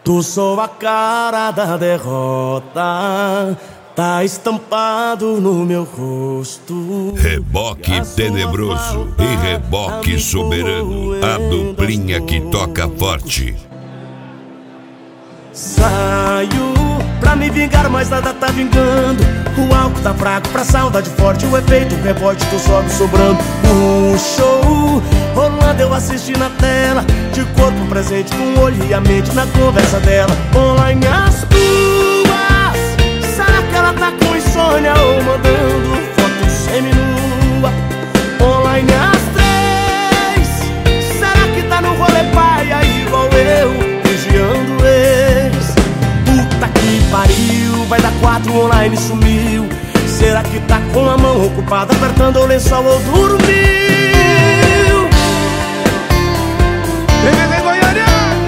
Tu sou a cara da derrota, tá estampado no meu rosto. Reboque tenebroso e reboque soberano, a duplinha que toca forte. Saio pra me vingar, mas nada tá vingando. O álcool tá fraco pra saudade forte. O efeito, o rebote, tu sobe sobrando. Um show rolando, eu assisti na tela, de corpo presente, com o olho e a mente na conversa dela. Online as tuas, será que ela tá com insônia ou mandando foto seminua? Online as três, será que tá no rolê paia igual eu, vigiando ex? Puta que pariu, vai dar 4 online sumiu. Será que tá com a mão ocupada apertando o lençol ou dormiu? Vem, Goiânia!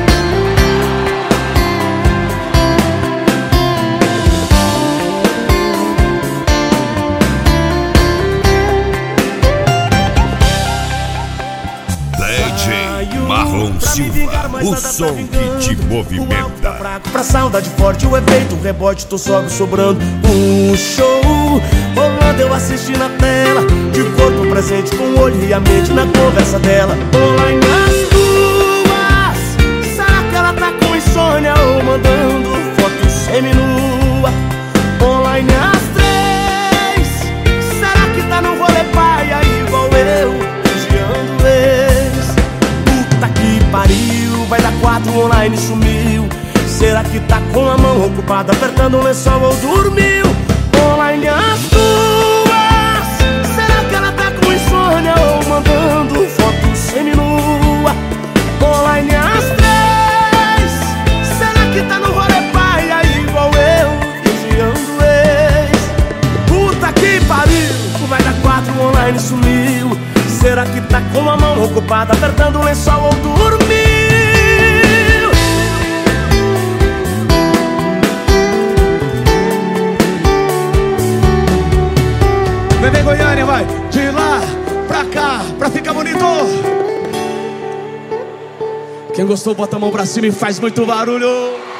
DJ Marlon Silva, o som que te movimenta. Pra saudade forte, o efeito, o rebote, tu sobe sobrando. Um show rolando, eu assisti na tela, de corpo presente, com o olho e a mente na conversa dela. Online as duas, será que ela tá com insônia ou mandando foto seminua? Online as três, será que tá no rolê paia igual eu, vigiando ex? Puta que pariu, vai dar 4 online sumiu. Será que tá com a mão ocupada apertando o lençol ou dormiu? Online as duas, será que ela tá com insônia ou mandando foto seminua? Online as três, será que tá no rolê paia igual eu, vigiando ex? Puta que pariu, vai dar 4 online sumiu. Será que tá com a mão ocupada apertando o lençol ou dormiu? Vem, Goiânia, vai! De lá pra cá, pra ficar bonito! Quem gostou, bota a mão pra cima e faz muito barulho!